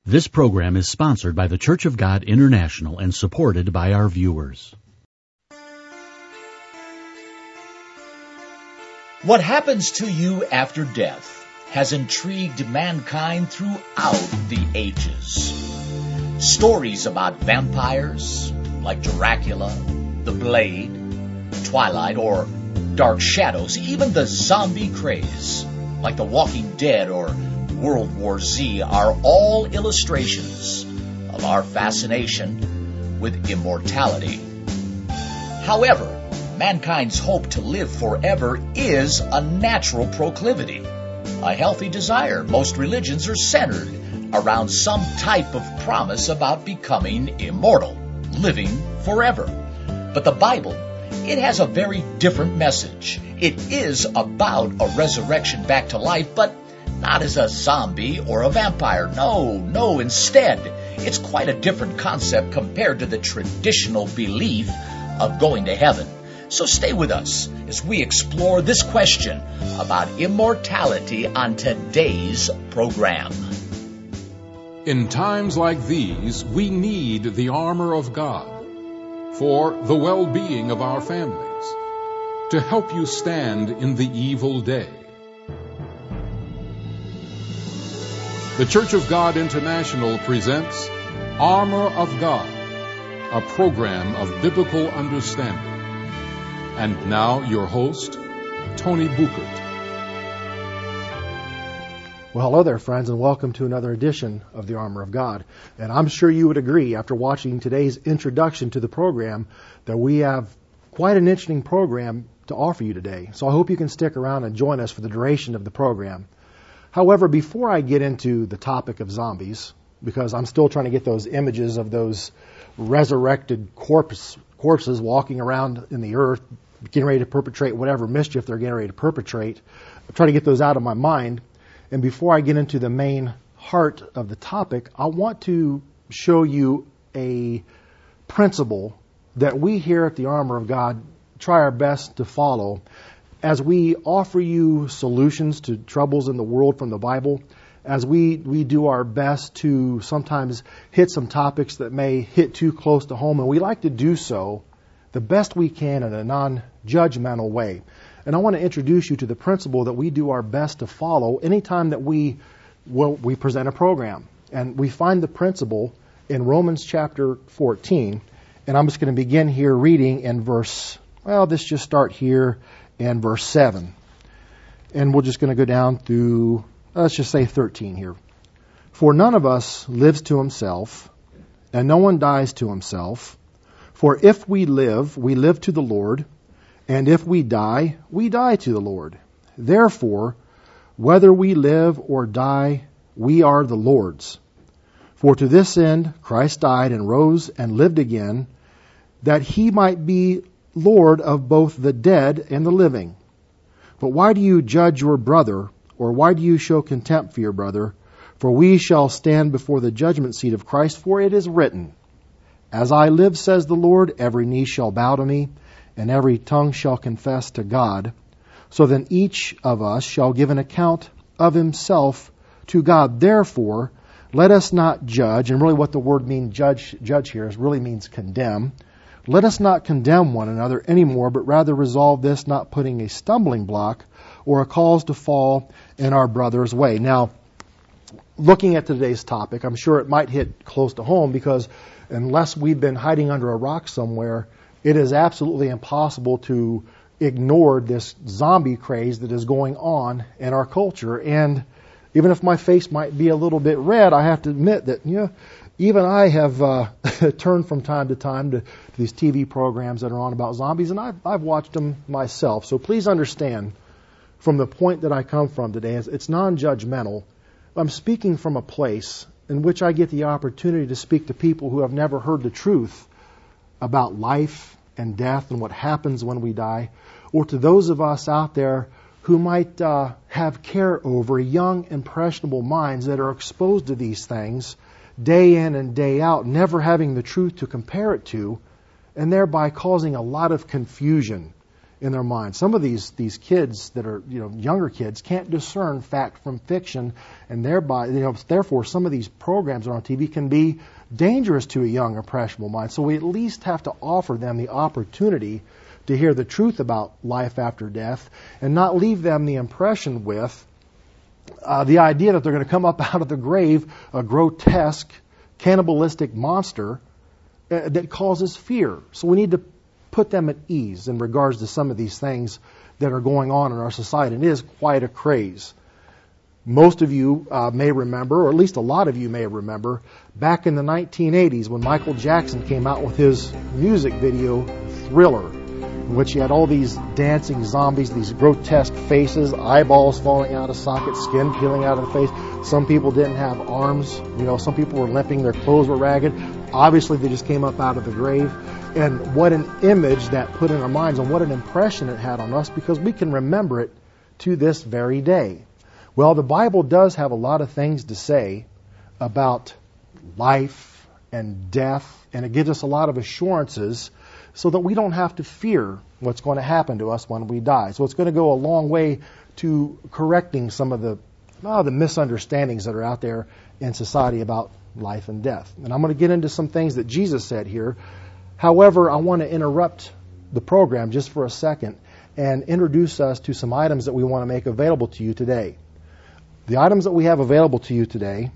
This program is sponsored by the Church of God International and supported by our viewers. What happens to you after death has intrigued mankind throughout the ages. Stories about vampires like Dracula, the Blade, Twilight, or Dark Shadows, even the zombie craze like The Walking Dead or World War Z are all illustrations of our fascination with immortality. However, mankind's hope to live forever is a natural proclivity, a healthy desire. Most religions are centered around some type of promise about becoming immortal, living forever. But the Bible, it has a very different message. It is about a resurrection back to life, but not as a zombie or a vampire. No, instead, it's quite a different concept compared to the traditional belief of going to heaven. So stay with us as we explore this question about immortality on today's program. In times like these, we need the armor of God for the well-being of our families, to help you stand in the evil day. The Church of God International presents Armor of God, a program of biblical understanding. And now your host, Tony Buchert. Well, hello there, friends, and welcome to another edition of the Armor of God. And I'm sure you would agree, after watching today's introduction to the program, that we have quite an interesting program to offer you today. So I hope you can stick around and join us for the duration of the program. However, before I get into the topic of zombies, because I'm still trying to get those images of those resurrected corpses walking around in the earth, getting ready to perpetrate whatever mischief they're getting ready to perpetrate, I'm trying to get those out of my mind. And before I get into the main heart of the topic, I want to show you a principle that we here at the Armor of God try our best to follow as we offer you solutions to troubles in the world from the Bible, as we do our best to sometimes hit some topics that may hit too close to home, and we like to do so the best we can in a non-judgmental way. And I want to introduce you to the principle that we do our best to follow anytime that we present a program. And we find the principle in Romans chapter 14, and I'm just going to begin here reading in let's just start here in verse 7. And we're just going to go down through, let's just say 13 here. For none of us lives to himself, and no one dies to himself. For if we live to the Lord, and if we die to the Lord. Therefore, whether we live or die, we are the Lord's. For to this end Christ died and rose and lived again, that he might be Lord of both the dead and the living. But why do you judge your brother, or why do you show contempt for your brother? For we shall stand before the judgment seat of Christ, for it is written, As I live, says the Lord, every knee shall bow to me, and every tongue shall confess to God. So then each of us shall give an account of himself to God. Therefore, let us not judge, and really what the word means judge here is really means condemn. Let us not condemn one another anymore, but rather resolve this, not putting a stumbling block or a cause to fall in our brother's way. Now, looking at today's topic, I'm sure it might hit close to home, because unless we've been hiding under a rock somewhere, it is absolutely impossible to ignore this zombie craze that is going on in our culture. And even if my face might be a little bit red, I have to admit that, even I have turned from time to time to these TV programs that are on about zombies, and I've watched them myself. So please understand, from the point that I come from today, it's non-judgmental. I'm speaking from a place in which I get the opportunity to speak to people who have never heard the truth about life and death and what happens when we die, or to those of us out there who might have care over young, impressionable minds that are exposed to these things day in and day out, never having the truth to compare it to, and thereby causing a lot of confusion in their minds. Some of these kids that are, younger kids can't discern fact from fiction, and thereby, therefore some of these programs on TV can be dangerous to a young, impressionable mind. So we at least have to offer them the opportunity to hear the truth about life after death and not leave them the impression with the idea that they're going to come up out of the grave a grotesque, cannibalistic monster that causes fear. So we need to put them at ease in regards to some of these things that are going on in our society. And it is quite a craze. Most of you may remember, or at least a lot of you may remember, back in the 1980s when Michael Jackson came out with his music video, Thriller, in which he had all these dancing zombies, these grotesque faces, eyeballs falling out of sockets, skin peeling out of the face. Some people didn't have arms. Some people were limping. Their clothes were ragged. Obviously, they just came up out of the grave. And what an image that put in our minds, and what an impression it had on us, because we can remember it to this very day. Well, the Bible does have a lot of things to say about life and death, and it gives us a lot of assurances so that we don't have to fear what's going to happen to us when we die. So it's going to go a long way to correcting some of the misunderstandings that are out there in society about life and death. And I'm going to get into some things that Jesus said here. However, I want to interrupt the program just for a second and introduce us to some items that we want to make available to you today. The items that we have available to you today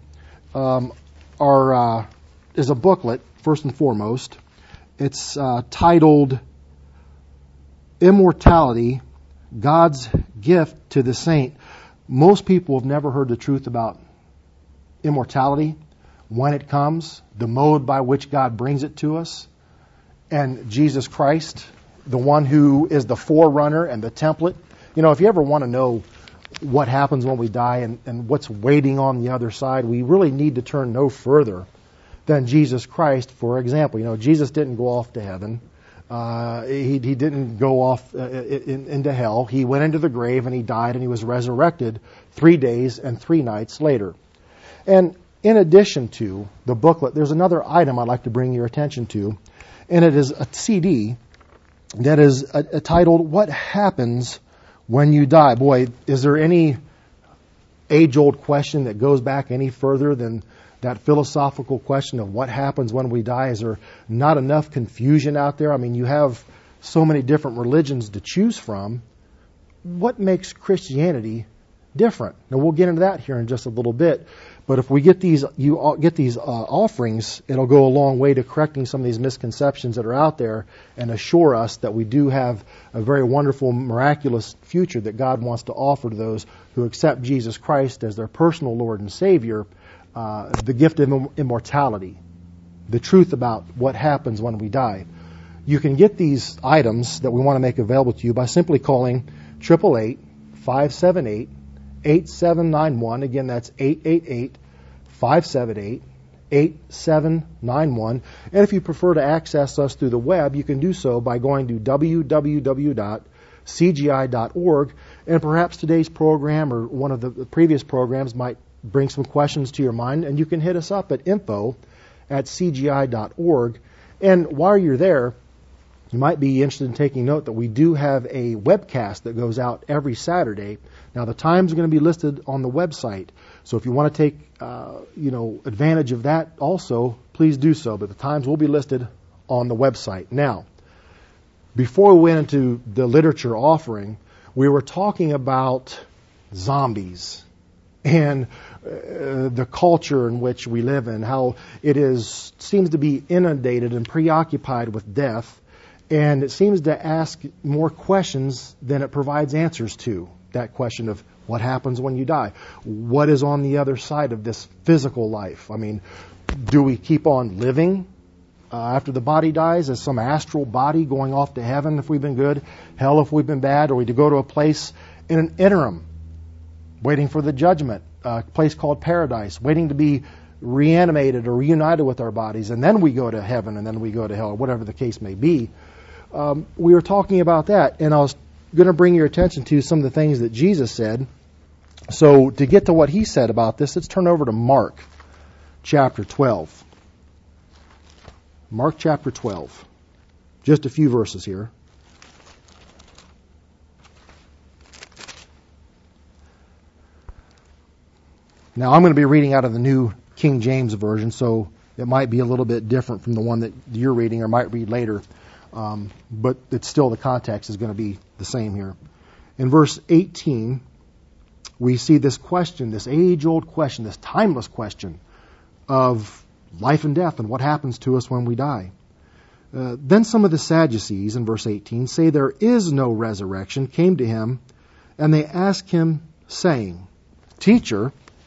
is a booklet, first and foremost. It's titled Immortality, God's Gift to the Saint. Most people have never heard the truth about immortality, when it comes, the mode by which God brings it to us, and Jesus Christ, the one who is the forerunner and the template. If you ever want to know what happens when we die and what's waiting on the other side, we really need to turn no further than Jesus Christ, for example. Jesus didn't go off to heaven. He didn't go off into hell. He went into the grave and he died and he was resurrected 3 days and 3 nights later. And in addition to the booklet, there's another item I'd like to bring your attention to, and it is a CD that is titled, What Happens When You Die? Boy, is there any age-old question that goes back any further than that philosophical question of what happens when we die? Is there not enough confusion out there? I mean, you have so many different religions to choose from. What makes Christianity different? Now, we'll get into that here in just a little bit. But if we get these offerings, it'll go a long way to correcting some of these misconceptions that are out there and assure us that we do have a very wonderful, miraculous future that God wants to offer to those who accept Jesus Christ as their personal Lord and Savior, the gift of immortality, the truth about what happens when we die. You can get these items that we want to make available to you by simply calling 888-578-8791. Again, that's 888-578-8791. And if you prefer to access us through the web, you can do so by going to www.cgi.org. And perhaps today's program or one of the previous programs might bring some questions to your mind, and you can hit us up at info@cgi.org. And while you're there, you might be interested in taking note that we do have a webcast that goes out every Saturday. Now, the times are going to be listed on the website, so if you want to take advantage of that also, please do so. But the times will be listed on the website. Now, before we went into the literature offering, we were talking about zombies and the culture in which we live in, how it seems to be inundated and preoccupied with death, and it seems to ask more questions than it provides answers to. That question of what happens when you die? What is on the other side of this physical life? I mean, do we keep on living after the body dies as some astral body going off to heaven if we've been good, hell if we've been bad, or we to go to a place in an interim waiting for the judgment, a place called paradise, waiting to be reanimated or reunited with our bodies, and then we go to heaven and then we go to hell, or whatever the case may be. We were talking about that, and I was going to bring your attention to some of the things that Jesus said. So to get to what he said about this, let's turn over to Mark chapter 12. Mark chapter 12. Just a few verses here. Now, I'm going to be reading out of the New King James Version, so it might be a little bit different from the one that you're reading or might read later. But it's still, the context is going to be the same here. In verse 18, we see this question, this age-old question, this timeless question of life and death and what happens to us when we die. Then some of the Sadducees, in verse 18, say there is no resurrection, came to him, and they asked him, saying, Teacher,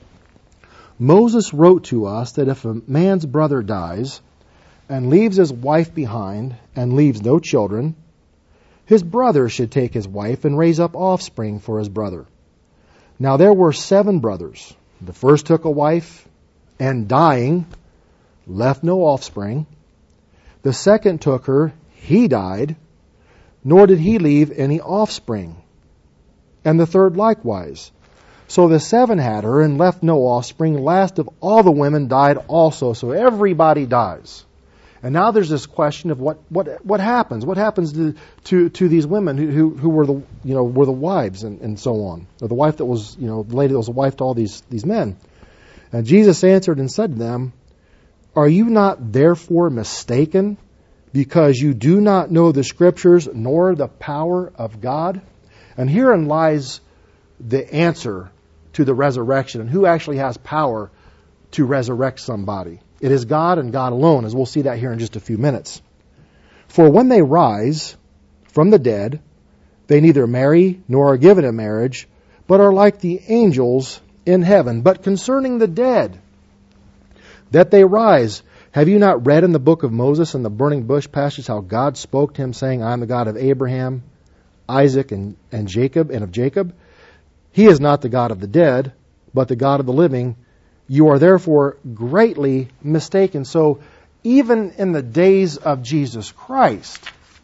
Moses wrote to us that if a man's brother dies and leaves his wife behind and leaves no children, his brother should take his wife and raise up offspring for his brother. Now there were 7 brothers. The first took a wife and dying left no offspring. The second took her, he died, nor did he leave any offspring. And the third likewise. So the 7 had her and left no offspring. Last of all the women died also. So everybody dies. And now there's this question of what happens? What happens to these women who were the wives and so on, or the wife that was the lady that was a wife to all these men? And Jesus answered and said to them, Are you not therefore mistaken, because you do not know the Scriptures nor the power of God? And herein lies the answer to the resurrection and who actually has power to resurrect somebody. It is God and God alone, as we'll see that here in just a few minutes. For when they rise from the dead, they neither marry nor are given in marriage, but are like the angels in heaven. But concerning the dead, that they rise, have you not read in the book of Moses and the burning bush passage how God spoke to him, saying, I am the God of Abraham, Isaac, and Jacob, and of Jacob? He is not the God of the dead, but the God of the living. You are therefore greatly mistaken. So even in the days of Jesus Christ,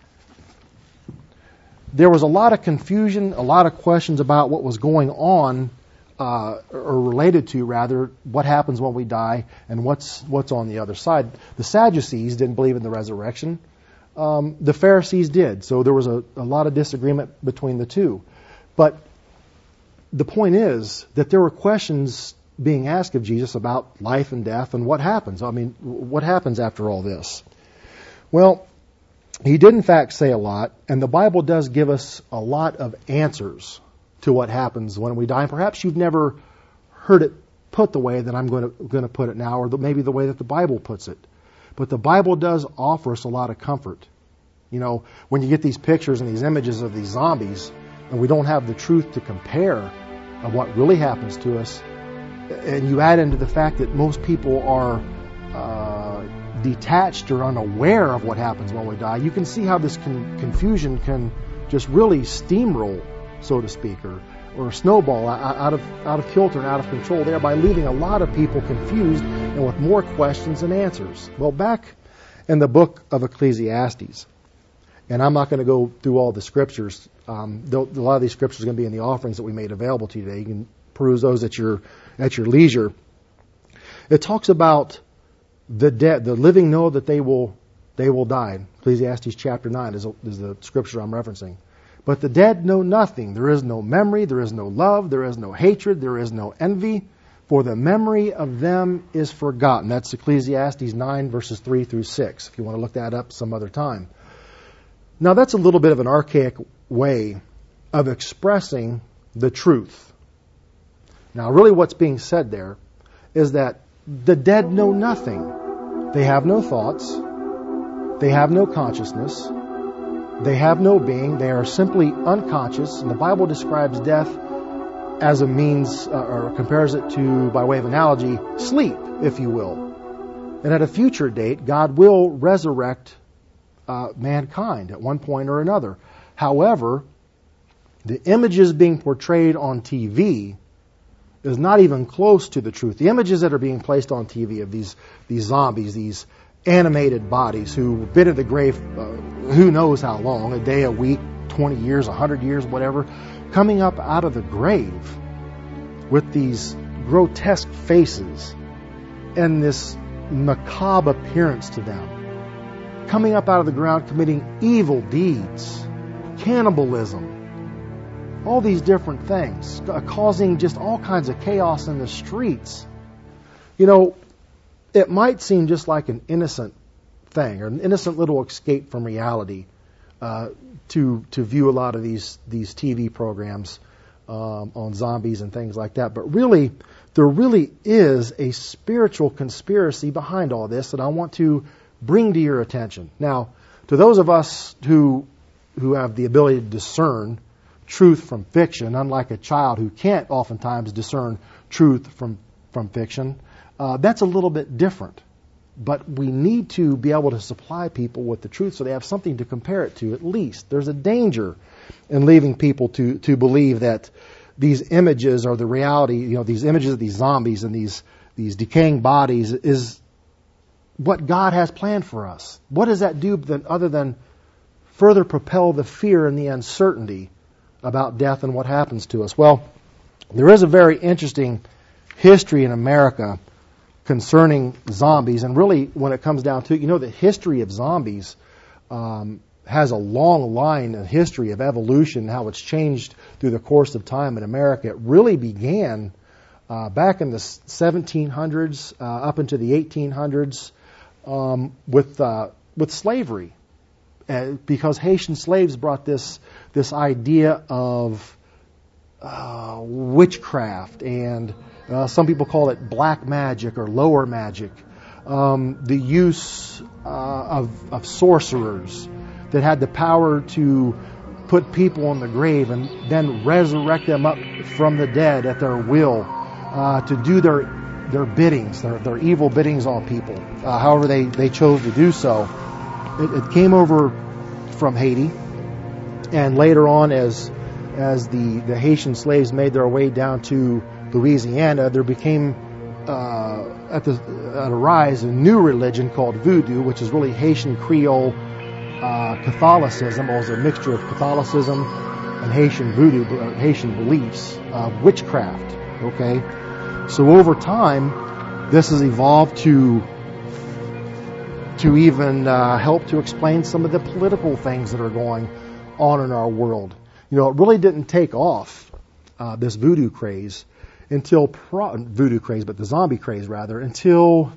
there was a lot of confusion, a lot of questions about what was going on, or related to, rather, what happens when we die and what's on the other side. The Sadducees didn't believe in the resurrection. The Pharisees did. So there was a lot of disagreement between the two. But the point is that there were questions being asked of Jesus about life and death and what happens. I mean, what happens after all this? Well, he did in fact say a lot, and the Bible does give us a lot of answers to what happens when we die. And perhaps you've never heard it put the way that I'm going to put it now, or maybe the way that the Bible puts it. But the Bible does offer us a lot of comfort. When you get these pictures and these images of these zombies, and we don't have the truth to compare of what really happens to us, and you add into the fact that most people are detached or unaware of what happens when we die, you can see how this confusion can just really steamroll, so to speak, or snowball out of kilter and out of control, thereby leaving a lot of people confused and with more questions than answers. Well, back in the book of Ecclesiastes, and I'm not going to go through all the scriptures. A lot of these scriptures are going to be in the offerings that we made available to you today. You can peruse those at your leisure. It talks about the dead. The living know that they will die. Ecclesiastes chapter 9 is the scripture I'm referencing. But the dead know nothing. There is no memory. There is no love. There is no hatred. There is no envy. For the memory of them is forgotten. That's Ecclesiastes 9 verses 3 through 6. If you want to look that up some other time. Now that's a little bit of an archaic way of expressing the truth. Now really what's being said there is that the dead know nothing. They have no thoughts. They have no consciousness. They have no being. They are simply unconscious. And the Bible describes death as a means, or compares it to, by way of analogy, sleep, if you will. And at a future date, God will resurrect mankind at one point or another. However, the images being portrayed on TV is not even close to the truth. The images that are being placed on TV of these zombies, these animated bodies who've been in the grave who knows how long, a day, a week, 20 years, 100 years, whatever, coming up out of the grave with these grotesque faces and this macabre appearance to them, coming up out of the ground committing evil deeds, cannibalism, all these different things, causing just all kinds of chaos in the streets. You know, it might seem just like an innocent thing, or an innocent little escape from reality, to view a lot of these TV programs on zombies and things like that. But really, there really is a spiritual conspiracy behind all this that I want to bring to your attention. Now, to those of us who have the ability to discern truth from fiction, unlike a child who can't oftentimes discern truth from fiction, that's a little bit different. But we need to be able to supply people with the truth so they have something to compare it to at least. There's a danger in leaving people to believe that these images are the reality, you know, these images of these zombies and these decaying bodies is what God has planned for us. What does that do other than further propel the fear and the uncertainty about death and what happens to us? Well, there is a very interesting history in America concerning zombies, and really when it comes down to it, you know, the history of zombies has a long line of history of evolution, how it's changed through the course of time in America. It really began back in the 1700s up into the 1800s with slavery, because Haitian slaves brought this idea of witchcraft, and some people call it black magic or lower magic, the use of sorcerers that had the power to put people in the grave and then resurrect them up from the dead at their will, to do their biddings, their evil biddings on people, however they chose to do so. It came over from Haiti, and later on, as the Haitian slaves made their way down to Louisiana, there became at a rise a new religion called Voodoo, which is really Haitian Creole Catholicism. It was a mixture of Catholicism and Haitian Voodoo, Haitian beliefs, witchcraft. Okay, so over time, this has evolved to even help to explain some of the political things that are going on in our world. You know, it really didn't take off, this voodoo craze, until the zombie craze rather, until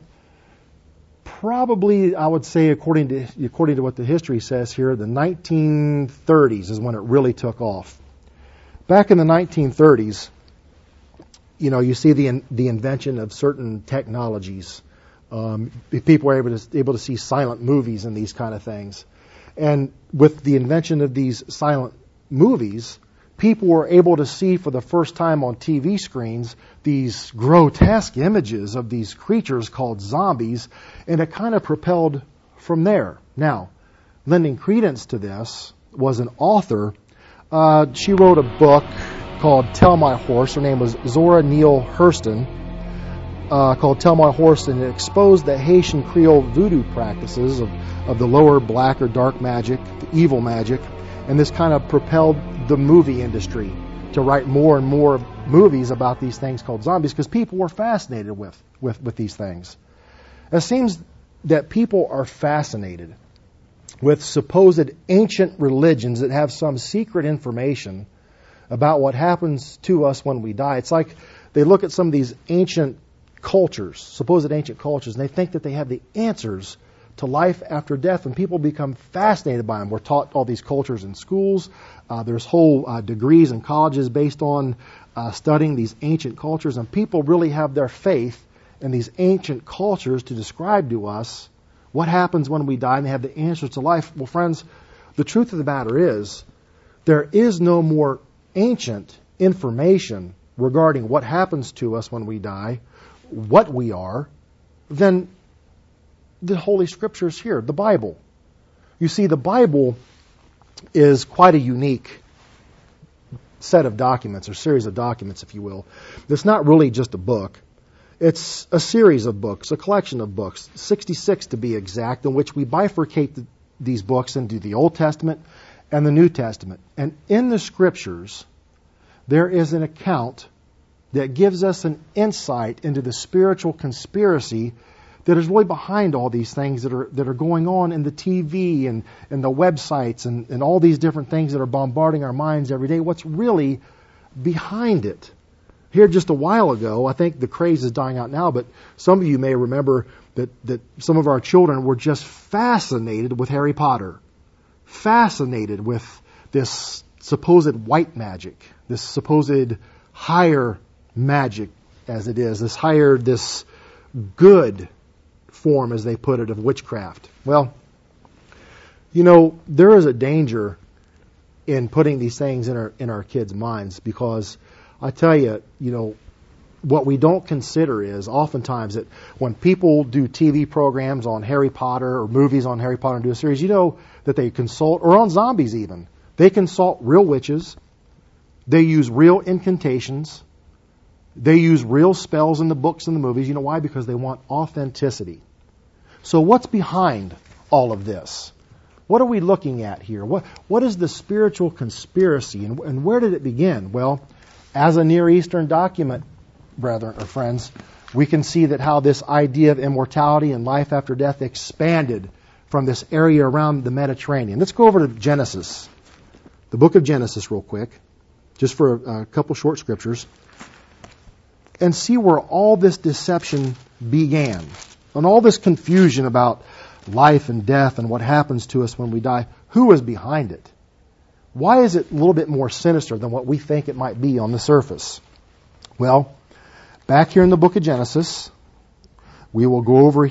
probably, I would say, according to what the history says here, the 1930s is when it really took off. Back in the 1930s, you know, you see the invention of certain technologies. People were able to see silent movies and these kind of things. And with the invention of these silent movies, people were able to see for the first time on TV screens these grotesque images of these creatures called zombies, and it kind of propelled from there. Now, lending credence to this was an author. She wrote a book called Tell My Horse. Her name was Zora Neale Hurston, called Tell My Horse, and it exposed the Haitian Creole voodoo practices of the lower black or dark magic, the evil magic, and this kind of propelled the movie industry to write more and more movies about these things called zombies, because people were fascinated with these things. It seems that people are fascinated with supposed ancient religions that have some secret information about what happens to us when we die. It's like they look at some of these ancient cultures, supposed ancient cultures, and they think that they have the answers to life after death, and people become fascinated by them. We're taught all these cultures in schools. There's whole degrees in colleges based on studying these ancient cultures, and people really have their faith in these ancient cultures to describe to us what happens when we die, and they have the answers to life. Well, friends, the truth of the matter is there is no more ancient information regarding what happens to us when we die, what we are, than the Holy Scriptures here, the Bible. You see, the Bible is quite a unique set of documents, or series of documents, if you will. It's not really just a book. It's a series of books, a collection of books, 66 to be exact, in which we bifurcate these books into the Old Testament and the New Testament. And in the Scriptures, there is an account that gives us an insight into the spiritual conspiracy that is really behind all these things that are going on in the TV and the websites and all these different things that are bombarding our minds every day. What's really behind it? Here just a while ago, I think the craze is dying out now, but some of you may remember that some of our children were just fascinated with Harry Potter. Fascinated with this supposed white magic, this supposed higher magic as it is, this good form, as they put it, of witchcraft. Well, there is a danger in putting these things in our kids' minds, because I tell you, what we don't consider is oftentimes that when people do TV programs on Harry Potter or movies on Harry Potter and do a series, that they consult, or on zombies even, they consult real witches, they use real incantations, they use real spells in the books and the movies. You know why? Because they want authenticity. So what's behind all of this? What are we looking at here? What is the spiritual conspiracy, and where did it begin? Well, as a Near Eastern document, brethren or friends, we can see that how this idea of immortality and life after death expanded from this area around the Mediterranean. Let's go over to Genesis, the book of Genesis real quick, just for a couple short scriptures, and see where all this deception began, and all this confusion about life and death and what happens to us when we die. Who is behind it? Why is it a little bit more sinister than what we think it might be on the surface? Well, back here in the book of Genesis, we will go over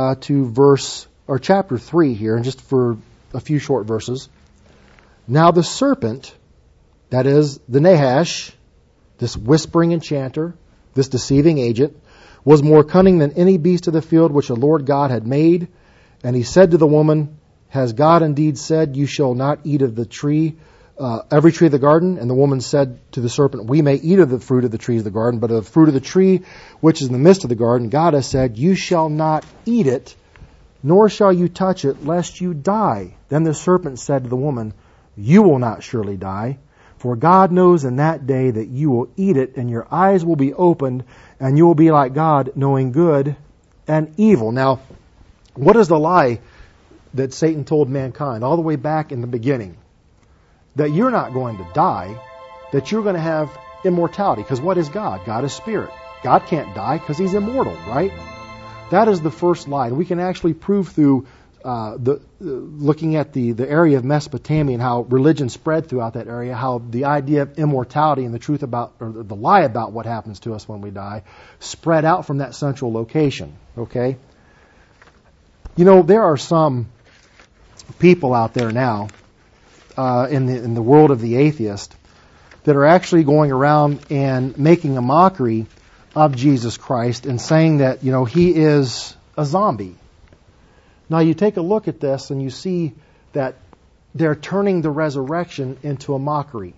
to chapter 3 here, and just for a few short verses. Now the serpent, that is the Nahash, this whispering enchanter, this deceiving agent, was more cunning than any beast of the field which the Lord God had made. And he said to the woman, has God indeed said, you shall not eat of the tree, every tree of the garden? And the woman said to the serpent, we may eat of the fruit of the trees of the garden, but of the fruit of the tree which is in the midst of the garden, God has said, you shall not eat it, nor shall you touch it, lest you die. Then the serpent said to the woman, you will not surely die, for God knows in that day that you will eat it, and your eyes will be opened, and you will be like God, knowing good and evil. Now, what is the lie that Satan told mankind all the way back in the beginning? That you're not going to die, that you're going to have immortality. Because what is God? God is spirit. God can't die because he's immortal, right? That is the first lie. And we can actually prove through looking at the area of Mesopotamia and how religion spread throughout that area, how the idea of immortality and the truth about, or the lie about what happens to us when we die, spread out from that central location. Okay? There are some people out there now in the world of the atheist that are actually going around and making a mockery of Jesus Christ and saying that, he is a zombie. Now you take a look at this and you see that they're turning the resurrection into a mockery.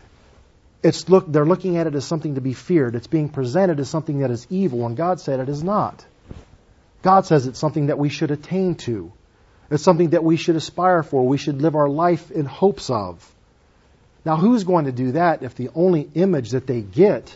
They're looking at it as something to be feared. It's being presented as something that is evil, and God said it is not. God says it's something that we should attain to. It's something that we should aspire for. We should live our life in hopes of. Now, who's going to do that if the only image that they get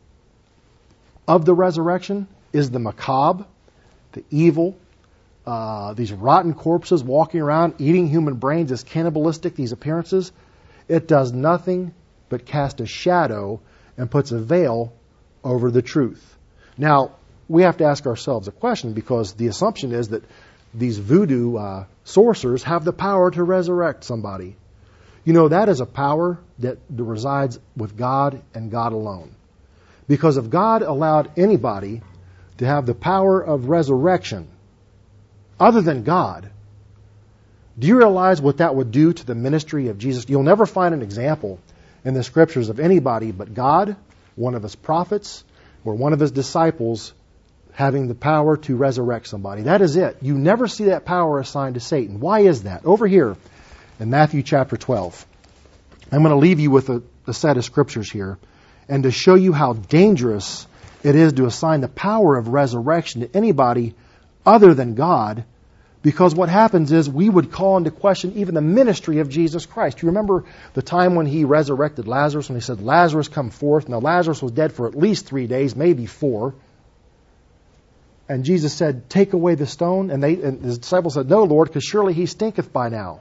of the resurrection is the macabre, the evil, these rotten corpses walking around, eating human brains, as cannibalistic, these appearances? It does nothing but cast a shadow and puts a veil over the truth. Now, we have to ask ourselves a question, because the assumption is that these voodoo sorcerers have the power to resurrect somebody. That is a power that resides with God and God alone. Because if God allowed anybody to have the power of resurrection other than God, do you realize what that would do to the ministry of Jesus? You'll never find an example in the scriptures of anybody but God, one of his prophets, or one of his disciples having the power to resurrect somebody. That is it. You never see that power assigned to Satan. Why is that? Over here in Matthew chapter 12, I'm going to leave you with a set of scriptures here, and to show you how dangerous it is to assign the power of resurrection to anybody other than God, because what happens is we would call into question even the ministry of Jesus Christ. You remember the time when he resurrected Lazarus, when he said, Lazarus, come forth. Now, Lazarus was dead for at least 3 days, maybe 4. And Jesus said, take away the stone. And his disciples said, no, Lord, because surely he stinketh by now.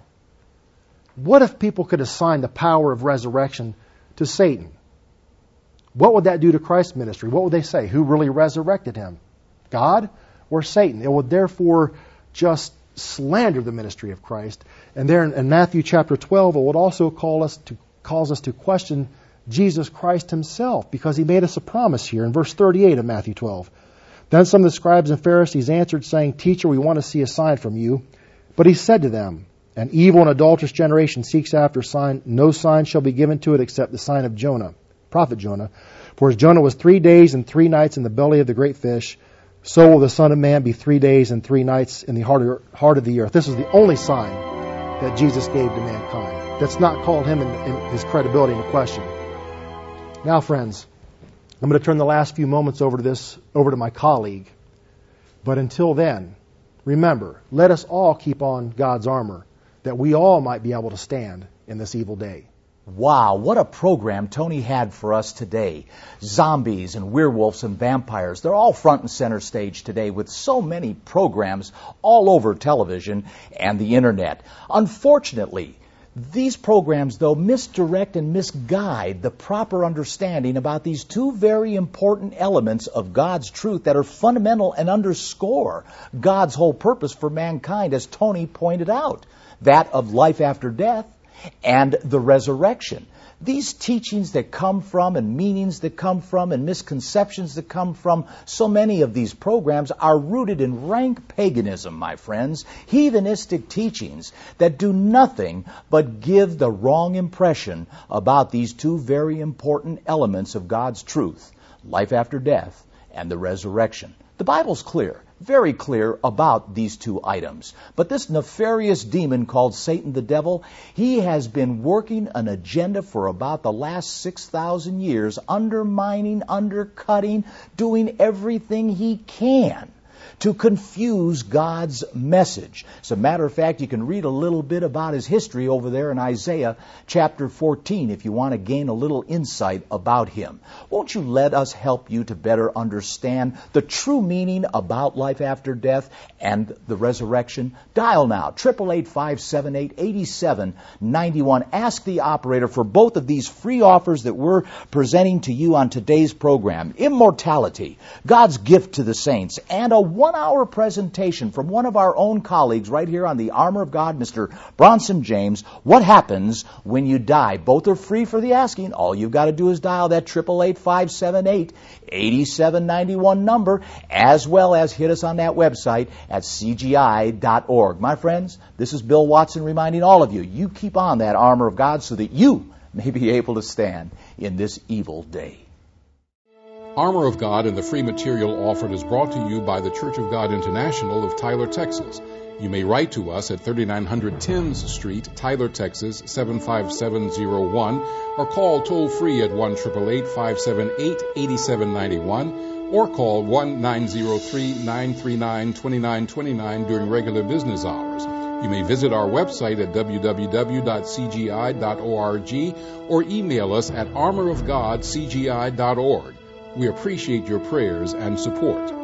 What if people could assign the power of resurrection to Satan? What would that do to Christ's ministry? What would they say? Who really resurrected him? God or Satan? It would therefore just slander the ministry of Christ. And there in Matthew chapter 12, it would also cause us to question Jesus Christ himself, because he made us a promise here in verse 38 of Matthew 12. Then some of the scribes and Pharisees answered, saying, Teacher, we want to see a sign from you. But he said to them, An evil and adulterous generation seeks after a sign. No sign shall be given to it except the sign of Jonah, prophet Jonah. For as Jonah was 3 days and 3 nights in the belly of the great fish, so will the Son of Man be 3 days and 3 nights in the heart of the earth. This is the only sign that Jesus gave to mankind. That's not called him and his credibility into question. Now, friends, I'm going to turn the last few moments over to my colleague. But until then, remember, let us all keep on God's armor, that we all might be able to stand in this evil day. Wow, what a program Tony had for us today. Zombies and werewolves and vampires, they're all front and center stage today with so many programs all over television and the internet. Unfortunately, these programs, though, misdirect and misguide the proper understanding about these two very important elements of God's truth that are fundamental and underscore God's whole purpose for mankind, as Tony pointed out, that of life after death and the resurrection. These teachings that come from and meanings that come from and misconceptions that come from so many of these programs are rooted in rank paganism, my friends, heathenistic teachings that do nothing but give the wrong impression about these two very important elements of God's truth, life after death and the resurrection. The Bible's clear, very clear about these two items. But this nefarious demon called Satan the devil, he has been working an agenda for about the last 6,000 years, undermining, undercutting, doing everything he can to confuse God's message. As a matter of fact, you can read a little bit about his history over there in Isaiah chapter 14 if you want to gain a little insight about him. Won't you let us help you to better understand the true meaning about life after death and the resurrection? Dial now, 888-578-8791. Ask the operator for both of these free offers that we're presenting to you on today's program. Immortality, God's gift to the saints, and a one-hour presentation from one of our own colleagues right here on the Armor of God, Mr. Bronson James. What happens when you die? Both are free for the asking. All you've got to do is dial that 888-578-8791 number, as well as hit us on that website at cgi.org. My friends, this is Bill Watson reminding all of you, you keep on that armor of God so that you may be able to stand in this evil day. Armor of God and the free material offered is brought to you by the Church of God International of Tyler, Texas. You may write to us at 3900 Thames Street, Tyler, Texas, 75701, or call toll-free at 1-888-578-8791, or call 1-903-939-2929 during regular business hours. You may visit our website at www.cgi.org or email us at armorofgodcgi.org. We appreciate your prayers and support.